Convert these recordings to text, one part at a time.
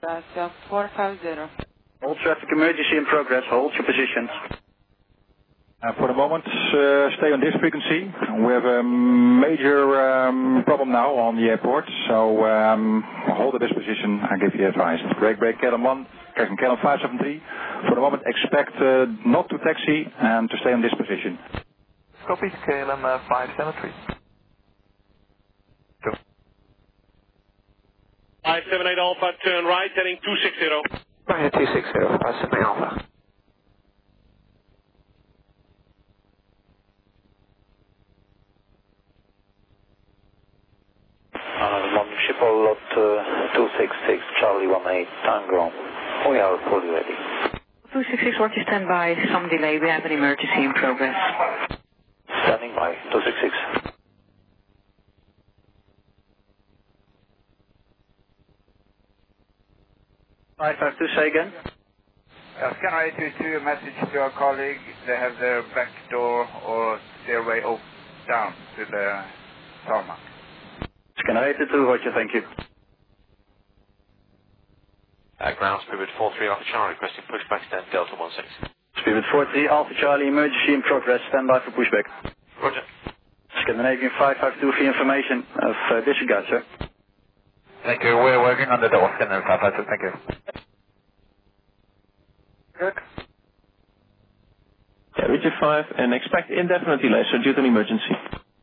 That's 450. All traffic emergency in progress. Hold your positions. For the moment, stay on this frequency. We have a major problem now on the airport, so hold at this position and give you advice. Break, KLM 1, Captain KLM 573. For the moment, expect not to taxi and to stay on this position. Copy, KLM 573. 578 Alpha, turn right, heading 260. Right, 260, 578 Alpha. London Schiphol lot 266 Charlie 18 Tango. We are fully ready. 266, watch your standby. Some delay. We have an emergency in progress. Standing by 266. Say again. Scanner 822, a message to our colleague. They have their back door or stairway down to the tarmac. Scanner 822, Roger, thank you. Ground Spirit 43 Alpha Charlie, requesting pushback stand Delta 16. Spirit 43 Alpha Charlie, emergency in progress. Stand by for pushback. Roger. Scandinavian 552 for information of disregard, sir. Thank you. We're working on the door. Scandinavian 552, thank you. Good. Yeah, Richard 5 and expect indefinite delay, so due to an emergency.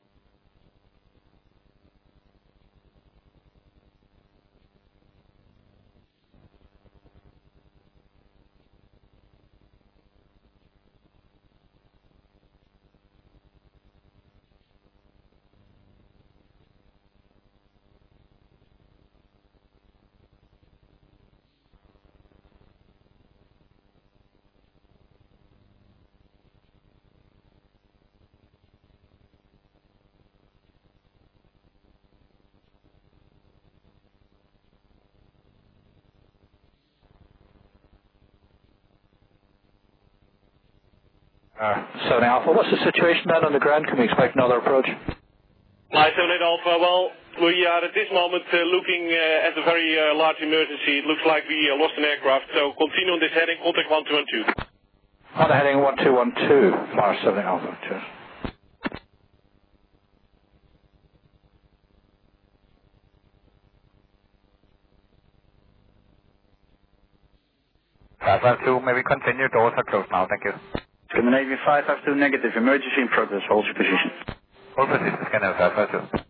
Seven Alpha, what's the situation then on the ground? Can we expect another approach? 578 Alpha, well, we are at this moment looking at a very large emergency. It looks like we lost an aircraft, so continue on this heading, contact 1212. On the heading 1212, Mars 7 Alpha, cheers. 552, maybe continue. Doors are closed now, thank you. Scandinavian 552 negative, emergency in progress. Hold your position. Hold position, Scandinavian 552.